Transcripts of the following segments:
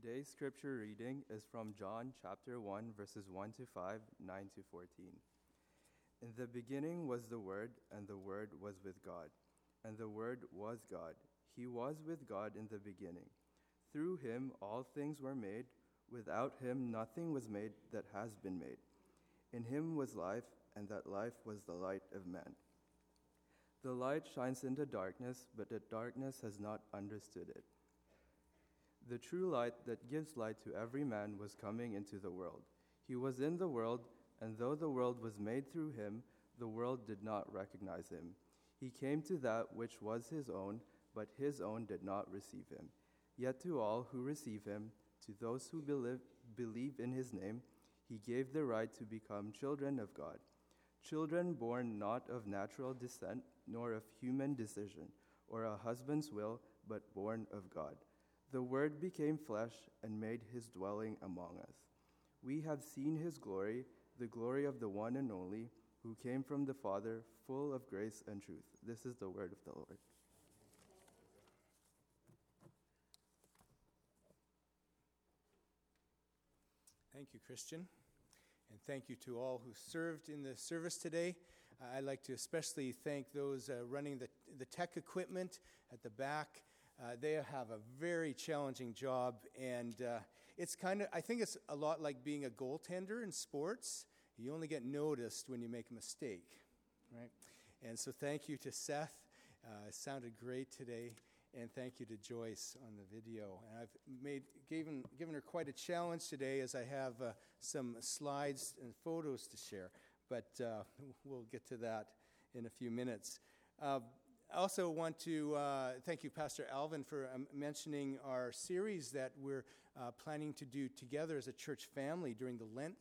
Today's scripture reading is from John chapter 1, verses 1 to 5, 9 to 14. In the beginning was the Word, and the Word was with God, and the Word was God. He was with God in the beginning. Through him all things were made. Without him nothing was made that has been made. In him was life, and that life was the light of men. The light shines into darkness, but the darkness has not understood it. The true light that gives light to every man was coming into the world. He was in the world, and though the world was made through him, the world did not recognize him. He came to that which was his own, but his own did not receive him. Yet to all who receive him, to those who believe in his name, he gave the right to become children of God. Children born not of natural descent, nor of human decision, or a husband's will, but born of God. The Word became flesh and made his dwelling among us. We have seen his glory, the glory of the one and only, who came from the Father, full of grace and truth. This is the word of the Lord. Thank you, Christian, and thank you to all who served in the service today. I'd like to especially thank those running the tech equipment at the back. They have a very challenging job, and I think it's a lot like being a goaltender in sports. You only get noticed when you make a mistake, right? And so thank you to Seth. It sounded great today. And thank you to Joyce on the video. And I've given her quite a challenge today, as I have some slides and photos to share. But we'll get to that in a few minutes. I also want to thank you, Pastor Alvin, for mentioning our series that we're planning to do together as a church family during the Lent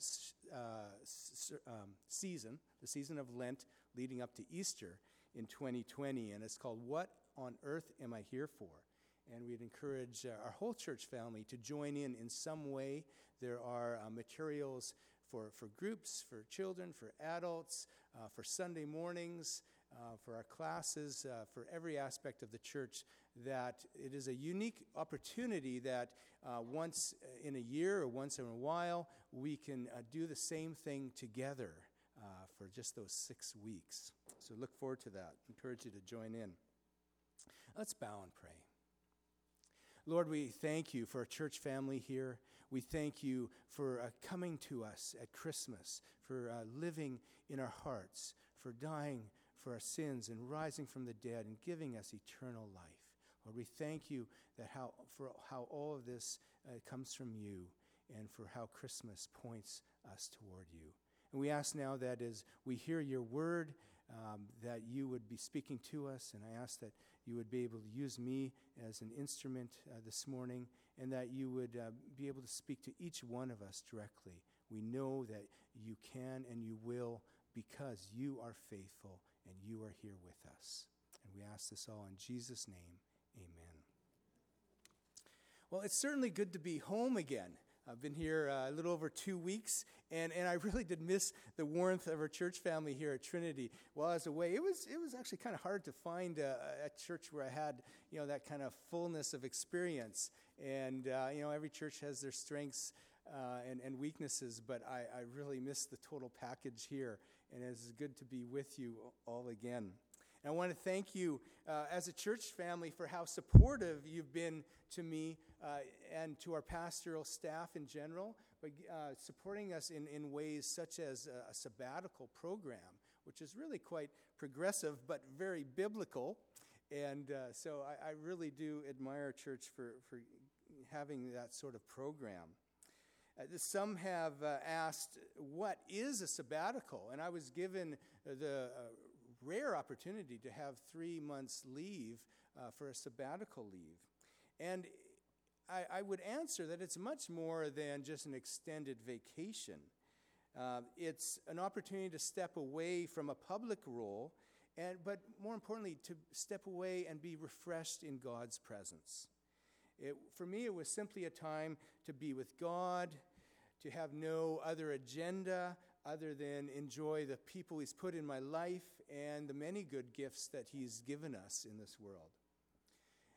season, the season of Lent leading up to Easter in 2020. And it's called What on Earth Am I Here For? And we'd encourage our whole church family to join in some way. There are materials for groups, for children, for adults, for Sunday mornings, for our classes, for every aspect of the church, that it is a unique opportunity that once in a year or once in a while, we can do the same thing together for just those 6 weeks. So look forward to that. Encourage you to join in. Let's bow and pray. Lord, we thank you for our church family here. We thank you for coming to us at Christmas, for living in our hearts, for dying for our sins and rising from the dead and giving us eternal life. Lord, we thank you for how all of this comes from you, and for how Christmas points us toward you. And we ask now that as we hear your word, that you would be speaking to us, and I ask that you would be able to use me as an instrument this morning, and that you would be able to speak to each one of us directly. We know that you can and you will, because you are faithful and you are here with us. And we ask this all in Jesus' name, amen. Well, it's certainly good to be home again. I've been here a little over 2 weeks, and I really did miss the warmth of our church family here at Trinity while I was away. It was actually kind of hard to find a church where I had, that kind of fullness of experience. And, every church has their strengths and weaknesses, but I really missed the total package here, and it's good to be with you all again. And I want to thank you as a church family for how supportive you've been to me and to our pastoral staff in general, but supporting us in ways such as a sabbatical program, which is really quite progressive but very biblical. And so I really do admire our church for having that sort of program. Some have asked, what is a sabbatical? And I was given the rare opportunity to have 3 months leave for a sabbatical leave. And I would answer that it's much more than just an extended vacation. It's an opportunity to step away from a public role, but more importantly, to step away and be refreshed in God's presence. For me, it was simply a time to be with God, to have no other agenda other than enjoy the people he's put in my life and the many good gifts that he's given us in this world.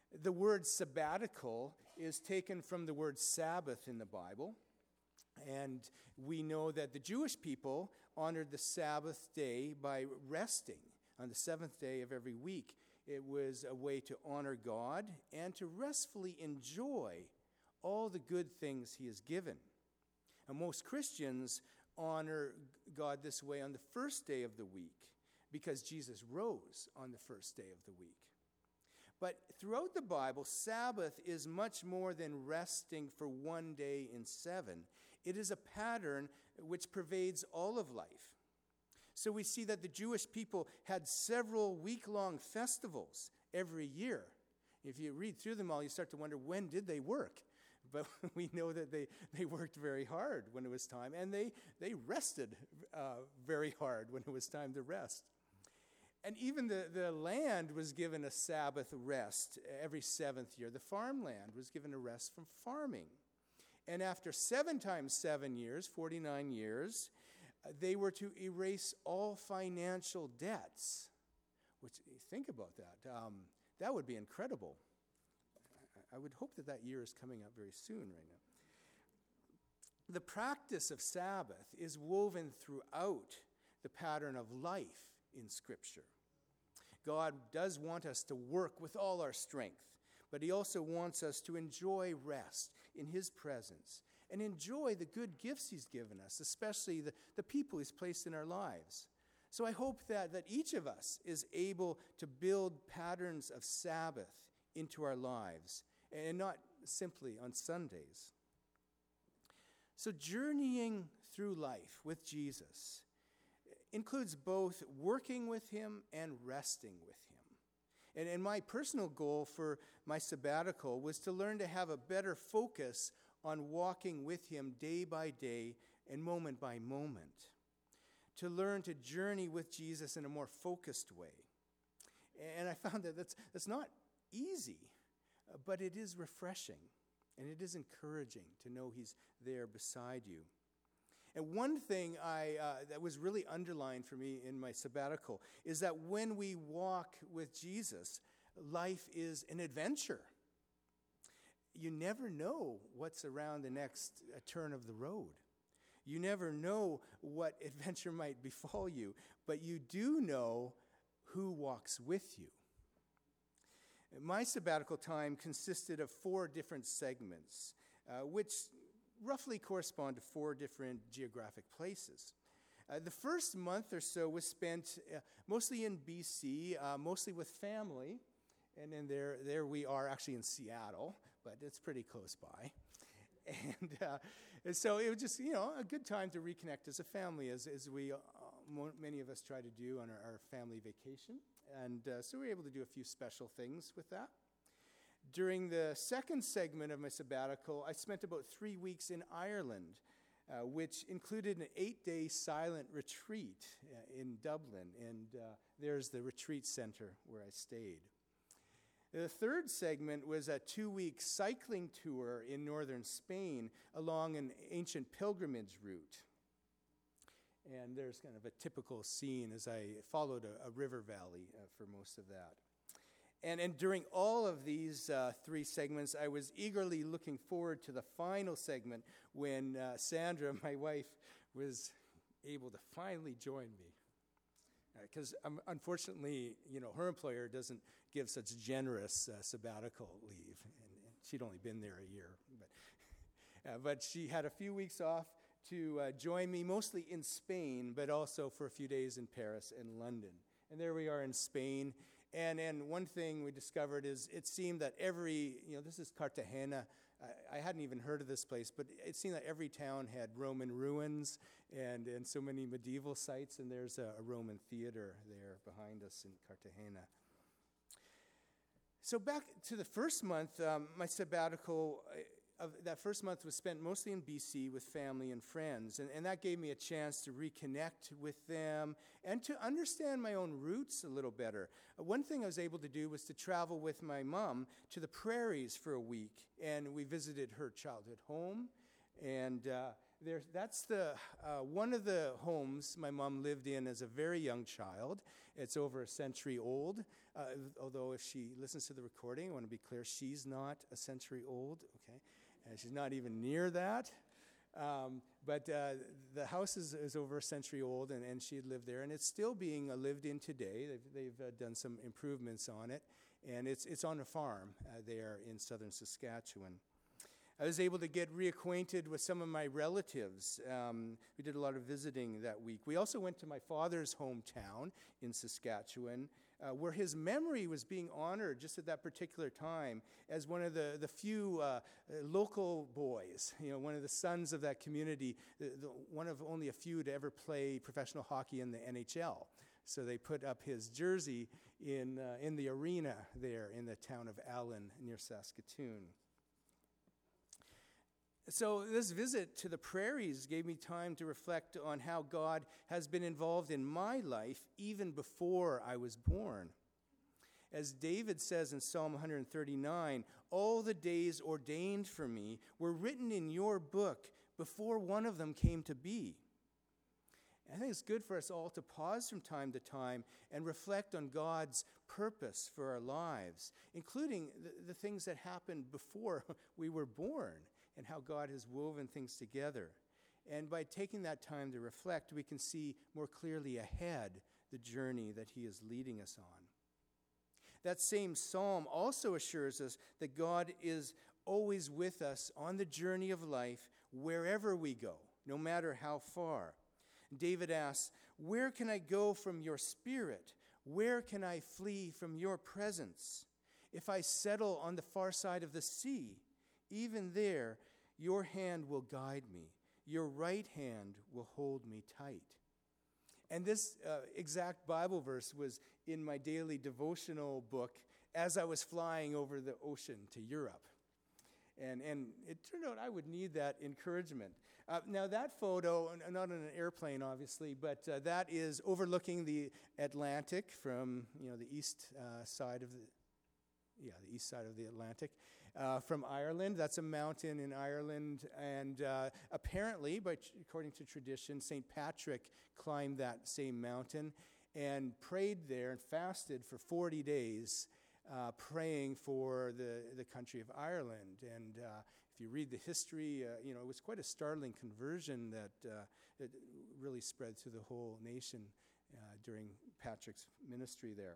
The word sabbatical is taken from the word Sabbath in the Bible. And we know that the Jewish people honored the Sabbath day by resting on the seventh day of every week. It was a way to honor God and to restfully enjoy all the good things he has given. And most Christians honor God this way on the first day of the week because Jesus rose on the first day of the week. But throughout the Bible, Sabbath is much more than resting for one day in 7. It is a pattern which pervades all of life. So we see that the Jewish people had several week-long festivals every year. If you read through them all, you start to wonder, when did they work? But we know that they worked very hard when it was time, and they rested very hard when it was time to rest. And even the land was given a Sabbath rest every 7th year. The farmland was given a rest from farming. And after 7 times 7 years, 49 years, they were to erase all financial debts. Which, think about that. That would be incredible. I would hope that year is coming up very soon right now. The practice of Sabbath is woven throughout the pattern of life in Scripture. God does want us to work with all our strength, but he also wants us to enjoy rest in his presence and enjoy the good gifts he's given us, especially the people he's placed in our lives. So I hope that each of us is able to build patterns of Sabbath into our lives, and not simply on Sundays. So journeying through life with Jesus includes both working with him and resting with him. And my personal goal for my sabbatical was to learn to have a better focus on walking with him day by day and moment by moment. To learn to journey with Jesus in a more focused way. And I found that that's not easy, but it is refreshing. And it is encouraging to know he's there beside you. And one thing that was really underlined for me in my sabbatical is that when we walk with Jesus, life is an adventure. You never know what's around the next turn of the road. You never know what adventure might befall you, but you do know who walks with you. My sabbatical time consisted of 4 different segments, which roughly correspond to 4 different geographic places. The first month or so was spent mostly in BC, mostly with family, and then there we are actually in Seattle, but it's pretty close by. And so it was just, a good time to reconnect as a family, as we, many of us try to do on our family vacation. And so we were able to do a few special things with that. During the second segment of my sabbatical, I spent about 3 weeks in Ireland, which included an 8-day silent retreat in Dublin. And there's the retreat center where I stayed. The third segment was a 2-week cycling tour in northern Spain along an ancient pilgrimage route. And there's kind of a typical scene as I followed a river valley for most of that. And during all of these 3 segments, I was eagerly looking forward to the final segment when Sandra, my wife, was able to finally join me. Because unfortunately, her employer doesn't give such generous sabbatical leave, and she'd only been there a year. But she had a few weeks off to join me, mostly in Spain, but also for a few days in Paris and London. And there we are in Spain. And one thing we discovered is it seemed that this is Cartagena. I hadn't even heard of this place, but it seemed that every town had Roman ruins and so many medieval sites, and there's a Roman theater there behind us in Cartagena. So back to the first month, my sabbatical of that first month was spent mostly in BC with family and friends, and that gave me a chance to reconnect with them and to understand my own roots a little better. One thing I was able to do was to travel with my mom to the prairies for a week, and we visited her childhood home, and That's the one of the homes my mom lived in as a very young child. It's over a century old, although if she listens to the recording, I want to be clear, she's not a century old, okay? And she's not even near that. But the house is over a century old, and she had lived there, and it's still being lived in today. They've done some improvements on it, and it's on a farm there in southern Saskatchewan. I was able to get reacquainted with some of my relatives. We did a lot of visiting that week. We also went to my father's hometown in Saskatchewan, where his memory was being honored just at that particular time as one of the few local boys, one of the sons of that community, one of only a few to ever play professional hockey in the NHL. So they put up his jersey in the arena there in the town of Allen near Saskatoon. So this visit to the prairies gave me time to reflect on how God has been involved in my life even before I was born. As David says in Psalm 139, all the days ordained for me were written in your book before one of them came to be. I think it's good for us all to pause from time to time and reflect on God's purpose for our lives, including the things that happened before we were born, and how God has woven things together. And by taking that time to reflect, we can see more clearly ahead the journey that he is leading us on. That same psalm also assures us that God is always with us on the journey of life wherever we go, no matter how far. David asks, "Where can I go from your spirit? Where can I flee from your presence? If I settle on the far side of the sea, even there, your hand will guide me. Your right hand will hold me tight." And this exact Bible verse was in my daily devotional book as I was flying over the ocean to Europe. And it turned out I would need that encouragement. Now that photo, not on an airplane obviously, but that is overlooking the Atlantic from the east side of the Atlantic. From Ireland. That's a mountain in Ireland, and apparently, according to tradition, St. Patrick climbed that same mountain and prayed there and fasted for 40 days, praying for the country of Ireland. And if you read the history, it was quite a startling conversion that really spread through the whole nation during Patrick's ministry there.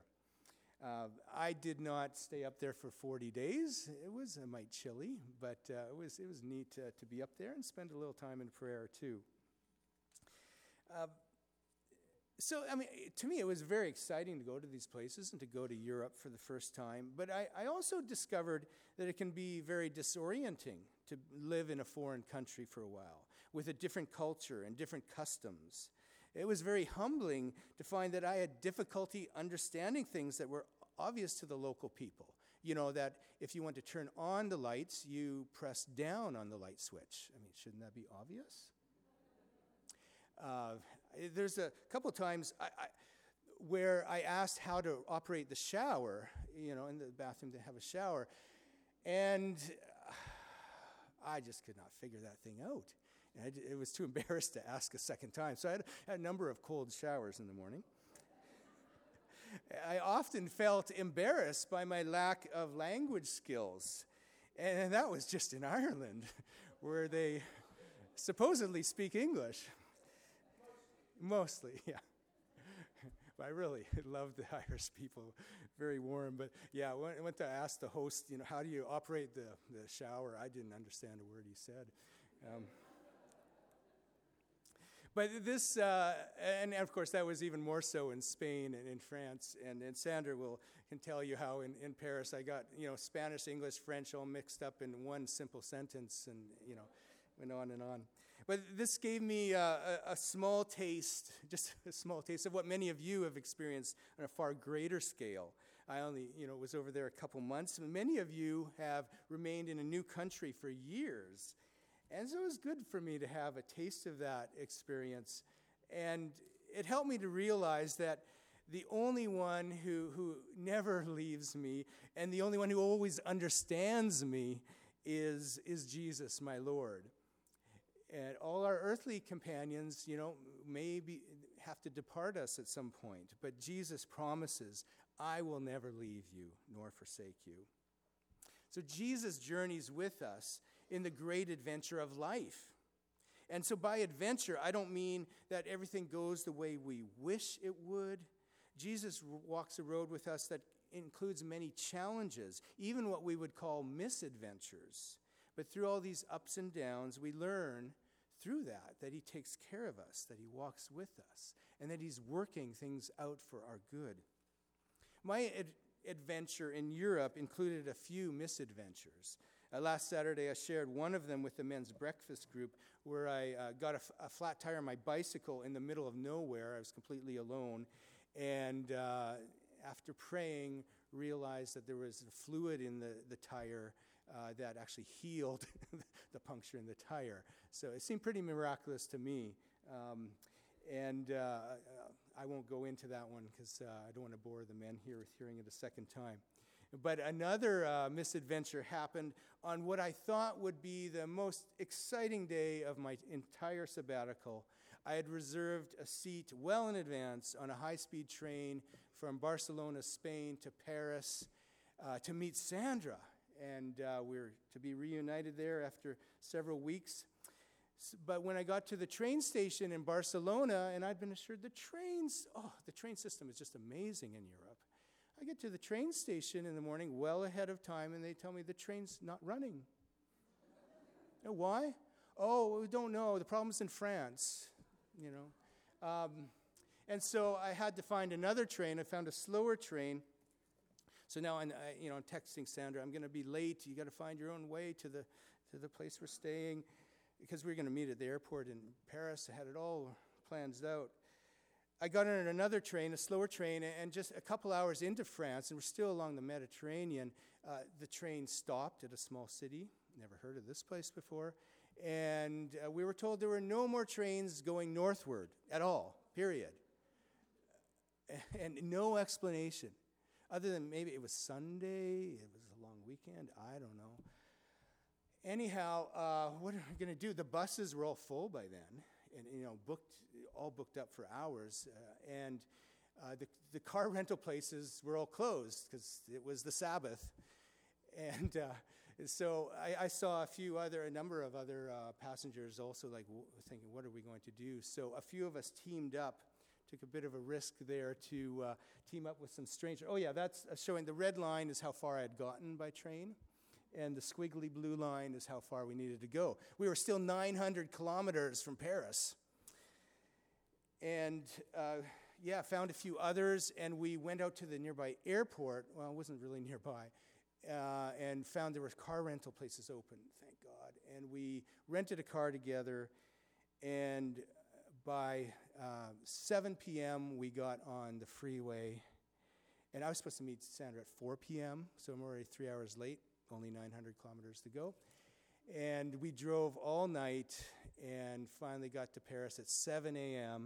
I did not stay up there for 40 days. It was a mite chilly, but it was neat to be up there and spend a little time in prayer too. To me, it was very exciting to go to these places and to go to Europe for the first time. But I also discovered that it can be very disorienting to live in a foreign country for a while with a different culture and different customs. It was very humbling to find that I had difficulty understanding things that were obvious to the local people. That if you want to turn on the lights, you press down on the light switch. Shouldn't that be obvious? There's a couple times where I asked how to operate the shower, in the bathroom to have a shower, and I just could not figure that thing out. It was too embarrassed to ask a second time. So I had a number of cold showers in the morning. I often felt embarrassed by my lack of language skills. And that was just in Ireland, where they supposedly speak English. Mostly, yeah. But I really loved the Irish people, very warm. But yeah, when I went to ask the host, how do you operate the shower? I didn't understand a word he said. But this, and of course, that was even more so in Spain and in France. And Sandra can tell you how in Paris I got, Spanish, English, French all mixed up in one simple sentence, and, went on and on. But this gave me a small taste, just a small taste of what many of you have experienced on a far greater scale. I only, was over there a couple months. Many of you have remained in a new country for years. And so it was good for me to have a taste of that experience. And it helped me to realize that the only one who never leaves me and the only one who always understands me is Jesus, my Lord. And all our earthly companions, have to depart us at some point. But Jesus promises, I will never leave you nor forsake you. So Jesus journeys with us in the great adventure of life. And so by adventure, I don't mean that everything goes the way we wish it would. Jesus walks a road with us that includes many challenges, even what we would call misadventures. But through all these ups and downs, we learn through that he takes care of us, that he walks with us, and that he's working things out for our good. My adventure in Europe included a few misadventures. Last Saturday, I shared one of them with the men's breakfast group where I got a flat tire on my bicycle in the middle of nowhere. I was completely alone. And after praying, realized that there was fluid in the tire that actually healed the puncture in the tire. So it seemed pretty miraculous to me. I won't go into that one because I don't want to bore the men here with hearing it a second time. But another misadventure happened on what I thought would be the most exciting day of my entire sabbatical. I had reserved a seat well in advance on a high-speed train from Barcelona, Spain to Paris to meet Sandra. And we're to be reunited there after several weeks. But when I got to the train station in Barcelona, and I'd been assured the train system is just amazing in Europe. I get to the train station in the morning well ahead of time, and they tell me the train's not running. Why? Oh, we don't know. The problem's in France, And so I had to find another train. I found a slower train. So now I'm texting Sandra, I'm going to be late. You got to find your own way to the place we're staying, because we're going to meet at the airport in Paris. I had it all planned out. I got on another train, a slower train, and just a couple hours into France, and we're still along the Mediterranean, the train stopped at a small city. Never heard of this place before. And we were told there were no more trains going northward at all, period. And no explanation, other than maybe it was Sunday, it was a long weekend, I don't know. Anyhow, what are we going to do? The buses were all full by then, and booked up for hours, and the car rental places were all closed because it was the Sabbath, and so I saw a number of other passengers also thinking, what are we going to do? So a few of us teamed up, took a bit of a risk there to team up with some strangers. Oh yeah, that's showing the red line is how far I had gotten by train. And the squiggly blue line is how far we needed to go. We were still 900 kilometers from Paris. And, found a few others, and we went out to the nearby airport. Well, it wasn't really nearby. And found there were car rental places open, thank God. And we rented a car together, and by 7 p.m., we got on the freeway. And I was supposed to meet Sandra at 4 p.m., so I'm already 3 hours late. Only 900 kilometers to go. And we drove all night and finally got to Paris at 7 a.m.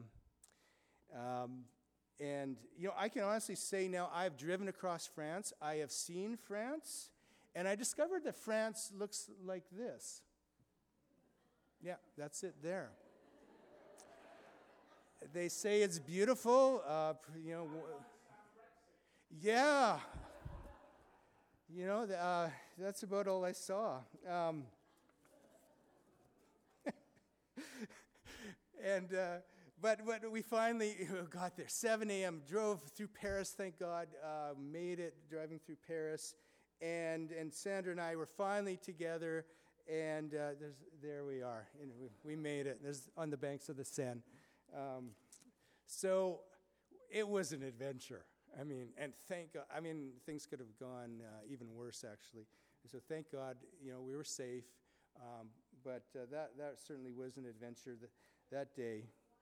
I can honestly say now I've driven across France. I have seen France. And I discovered that France looks like this. Yeah, that's it there. They say it's beautiful. Yeah. That's about all I saw. But we finally got there. 7 a.m., drove through Paris, thank God, made it driving through Paris. And Sandra and I were finally together, and there we are. We made it. There's on the banks of the Seine. So it was an adventure. And thank God, things could have gone even worse, actually. And so thank God, we were safe. But that certainly was an adventure that day.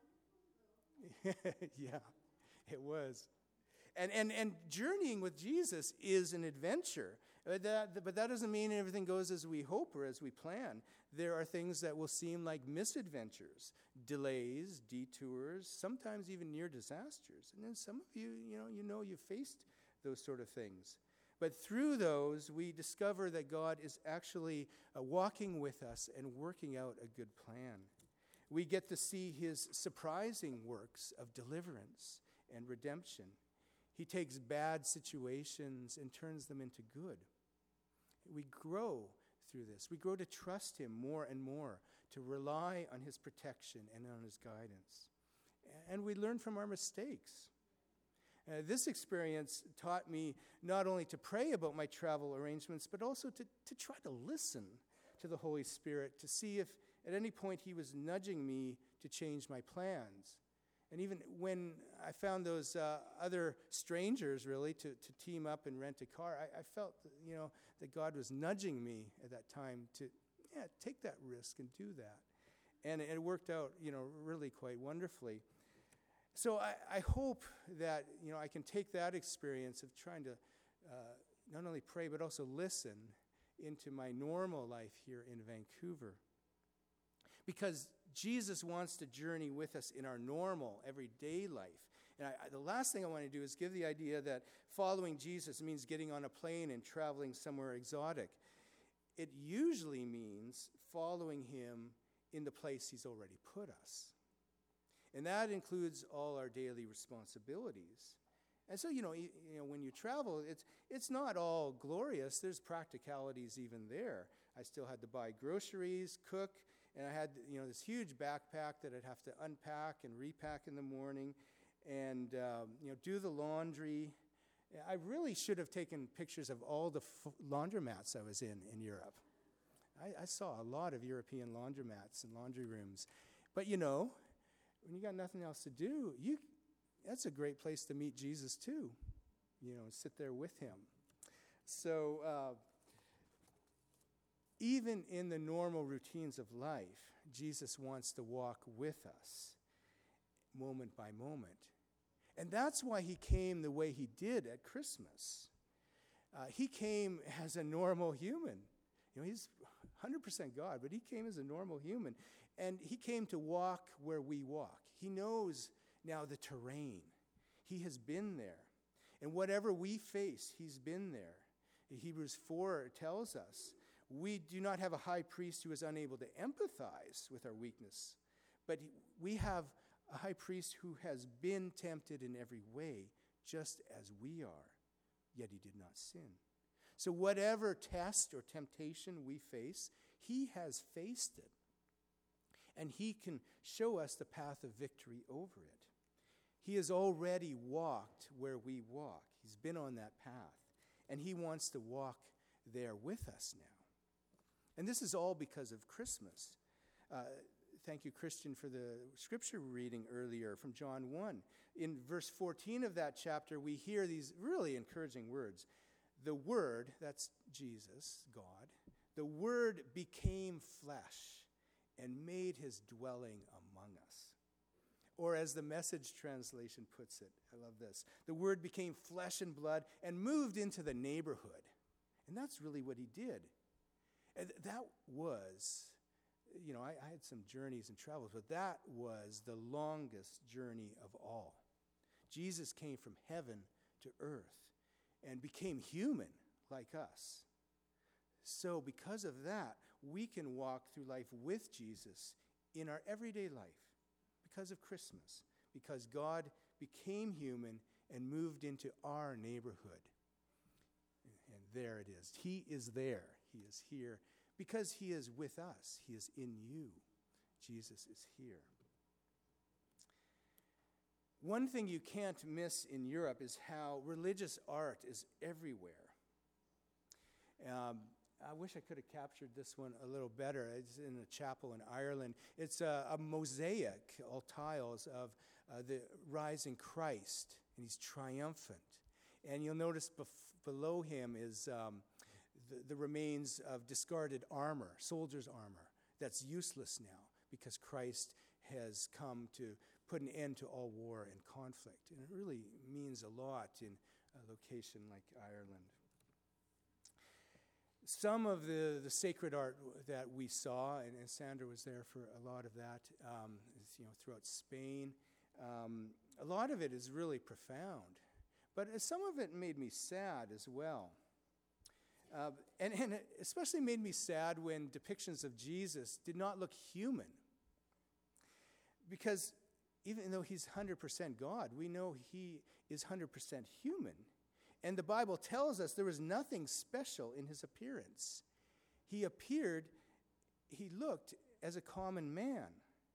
Yeah, it was. And journeying with Jesus is an adventure. But that doesn't mean everything goes as we hope or as we plan. There are things that will seem like misadventures, delays, detours, sometimes even near disasters. And then some of you, you've faced those sort of things. But through those, we discover that God is actually walking with us and working out a good plan. We get to see his surprising works of deliverance and redemption. He takes bad situations and turns them into good. We grow through this. We grow to trust him more and more, to rely on his protection and on his guidance. And we learn from our mistakes. This experience taught me not only to pray about my travel arrangements, but also to try to listen to the Holy Spirit, to see if at any point he was nudging me to change my plans. And even when I found those other strangers, really, to team up and rent a car, I felt, that God was nudging me at that time to, take that risk and do that. And it worked out, really quite wonderfully. So I hope that, I can take that experience of trying to not only pray, but also listen into my normal life here in Vancouver. Because Jesus wants to journey with us in our normal, everyday life. And the last thing I want to do is give the idea that following Jesus means getting on a plane and traveling somewhere exotic. It usually means following him in the place he's already put us. And that includes all our daily responsibilities. And so, when you travel, it's not all glorious. There's practicalities even there. I still had to buy groceries, cook, and I had, this huge backpack that I'd have to unpack and repack in the morning and, do the laundry. I really should have taken pictures of all the laundromats I was in Europe. I saw a lot of European laundromats and laundry rooms. But, when you got nothing else to do, that's a great place to meet Jesus too, sit there with him. So even in the normal routines of life, Jesus wants to walk with us moment by moment. And that's why he came the way he did at Christmas. He came as a normal human. He's 100% God, but he came as a normal human. And he came to walk where we walk. He knows now the terrain. He has been there. And whatever we face, he's been there. Hebrews 4 tells us, we do not have a high priest who is unable to empathize with our weakness, but we have a high priest who has been tempted in every way, just as we are, yet he did not sin. So whatever test or temptation we face, he has faced it. And he can show us the path of victory over it. He has already walked where we walk. He's been on that path. And he wants to walk there with us now. And this is all because of Christmas. Thank you, Christian, for the scripture reading earlier from John 1. In verse 14 of that chapter, we hear these really encouraging words. The Word, that's Jesus, God, the Word became flesh and made his dwelling among us. Or as the Message translation puts it, I love this, the Word became flesh and blood and moved into the neighborhood. And that's really what he did. And that was, I had some journeys and travels, but that was the longest journey of all. Jesus came from heaven to earth and became human like us. So because of that, we can walk through life with Jesus in our everyday life because of Christmas, because God became human and moved into our neighborhood. And there it is. He is there. He is here because he is with us. He is in you. Jesus is here. One thing you can't miss in Europe is how religious art is everywhere. I wish I could have captured this one a little better. It's in a chapel in Ireland. It's a mosaic, all tiles, of the rising Christ, and he's triumphant. And you'll notice below him is the remains of discarded armor, soldiers' armor, that's useless now because Christ has come to put an end to all war and conflict. And it really means a lot in a location like Ireland. Some of the sacred art that we saw, and Sandra was there for a lot of that, throughout Spain, a lot of it is really profound. But some of it made me sad as well. And it especially made me sad when depictions of Jesus did not look human. Because even though he's 100% God, we know he is 100% human. And the Bible tells us there was nothing special in his appearance. He looked as a common man.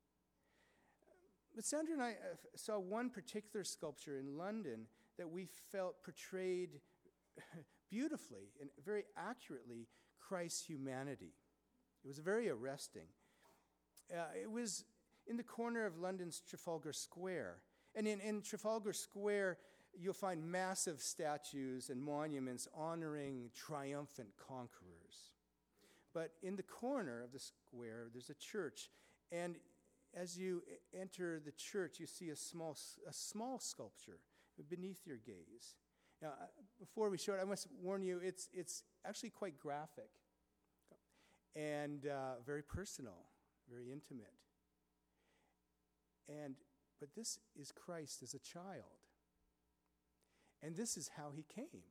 But Sandra and I saw one particular sculpture in London that we felt portrayed beautifully and very accurately Christ's humanity. It was very arresting. It was in the corner of London's Trafalgar Square. And in Trafalgar Square, you'll find massive statues and monuments honoring triumphant conquerors. But in the corner of the square, there's a church. And as you enter the church, you see a small sculpture beneath your gaze. Now, before we show it, I must warn you, it's actually quite graphic and very personal, very intimate. But this is Christ as a child. And this is how he came.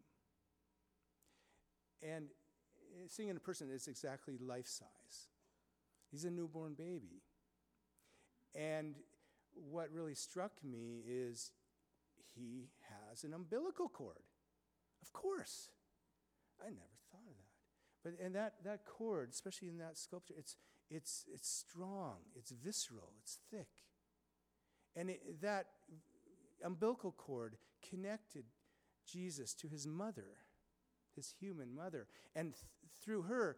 And seeing in a person is exactly life-size. He's a newborn baby. And what really struck me is he has an umbilical cord. Of course. I never thought of that. And that cord, especially in that sculpture, it's strong, it's visceral, it's thick. And that umbilical cord connected Jesus to his mother, his human mother. And through her,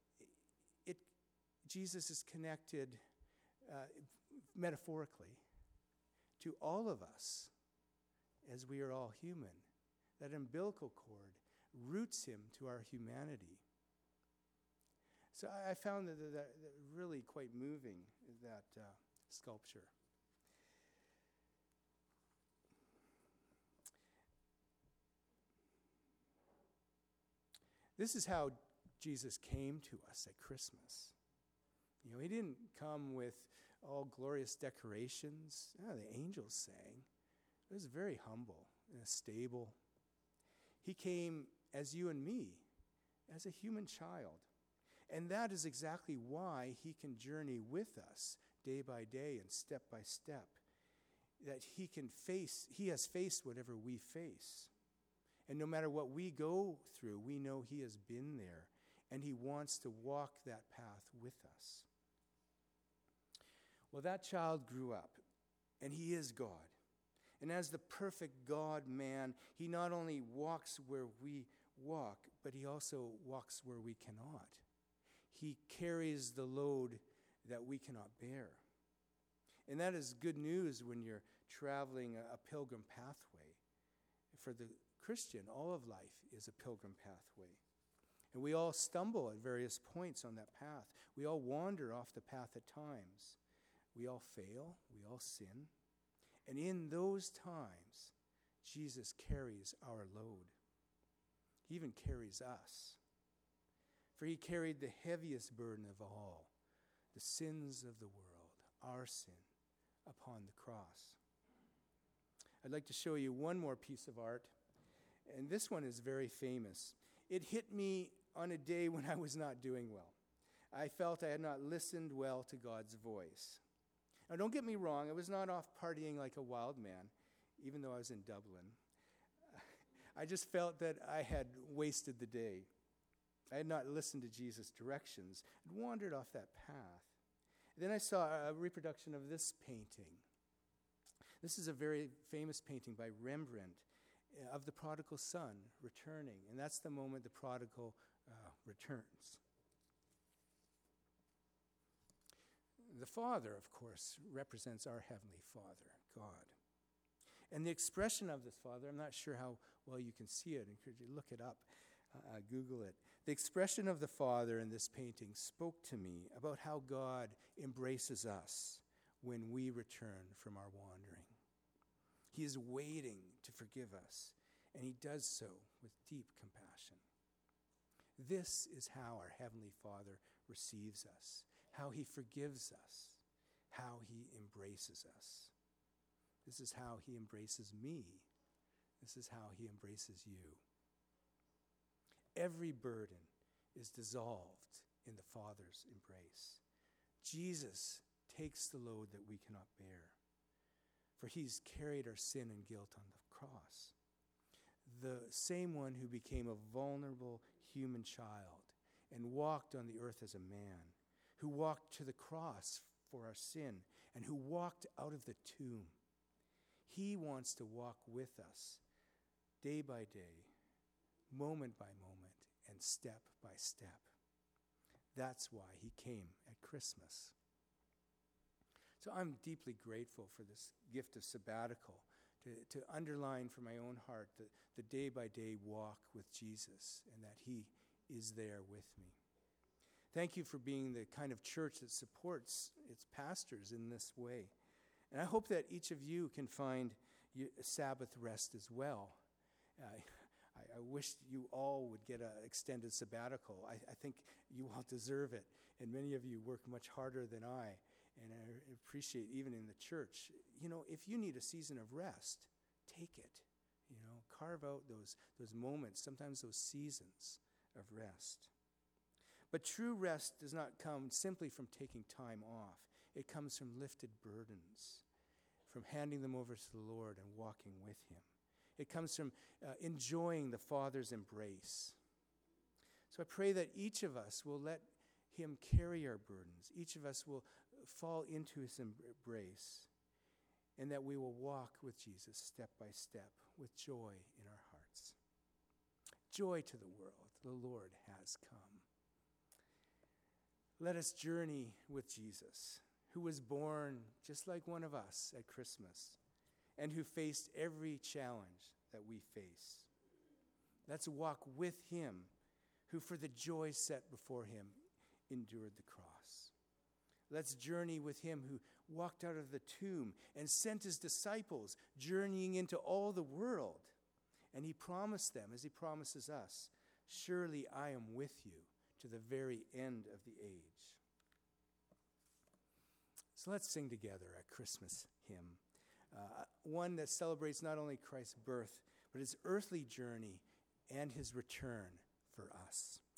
Jesus is connected metaphorically to all of us as we are all human. That umbilical cord roots him to our humanity. So I found that really quite moving, that sculpture. This is how Jesus came to us at Christmas. You know, he didn't come with all glorious decorations. The angels sang. It was very humble and stable. He came as you and me, as a human child. And that is exactly why he can journey with us day by day and step by step. That he has faced whatever we face. And no matter what we go through, we know he has been there. And he wants to walk that path with us. Well, that child grew up, and he is God. And as the perfect God-man, he not only walks where we walk, but he also walks where we cannot. He carries the load that we cannot bear. And that is good news when you're traveling a pilgrim pathway. For the Christian, all of life is a pilgrim pathway. And we all stumble at various points on that path. We all wander off the path at times. We all fail. We all sin. And in those times, Jesus carries our load. He even carries us. For he carried the heaviest burden of all, the sins of the world, our sin, upon the cross. I'd like to show you one more piece of art, and this one is very famous. It hit me on a day when I was not doing well. I felt I had not listened well to God's voice. Now, don't get me wrong, I was not off partying like a wild man, even though I was in Dublin. I just felt that I had wasted the day. I had not listened to Jesus' directions and wandered off that path. Then I saw a reproduction of this painting. This is a very famous painting by Rembrandt of the prodigal son returning. And that's the moment the prodigal returns. The Father, of course, represents our Heavenly Father, God. And the expression of this Father, I'm not sure how well you can see it. I encourage you to look it up, Google it. The expression of the Father in this painting spoke to me about how God embraces us when we return from our wandering. He is waiting to forgive us, and he does so with deep compassion. This is how our Heavenly Father receives us, how he forgives us, how he embraces us. This is how he embraces me. This is how he embraces you. every burden is dissolved in the Father's embrace. Jesus takes the load that we cannot bear, for he's carried our sin and guilt on the cross. The same one who became a vulnerable human child and walked on the earth as a man, who walked to the cross for our sin, and who walked out of the tomb. He wants to walk with us day by day, moment by moment, and step by step. That's why he came at Christmas. So I'm deeply grateful for this gift of sabbatical, to underline for my own heart the day-by-day walk with Jesus, and that he is there with me. Thank you for being the kind of church that supports its pastors in this way. And I hope that each of you can find Sabbath rest as well. I wish you all would get an extended sabbatical. I think you all deserve it. And many of you work much harder than I. And I appreciate, even in the church, if you need a season of rest, take it. Carve out those moments, sometimes those seasons of rest. But true rest does not come simply from taking time off. It comes from lifted burdens, from handing them over to the Lord and walking with him. It comes from enjoying the Father's embrace. So I pray that each of us will let him carry our burdens. Each of us will fall into his embrace, and that we will walk with Jesus step by step with joy in our hearts. Joy to the world. The Lord has come. Let us journey with Jesus, who was born just like one of us at Christmas, and who faced every challenge that we face. Let's walk with him, who for the joy set before him endured the cross. Let's journey with him who walked out of the tomb and sent his disciples journeying into all the world. And he promised them, as he promises us, surely I am with you to the very end of the age. So let's sing together a Christmas hymn, one that celebrates not only Christ's birth, but his earthly journey and his return for us.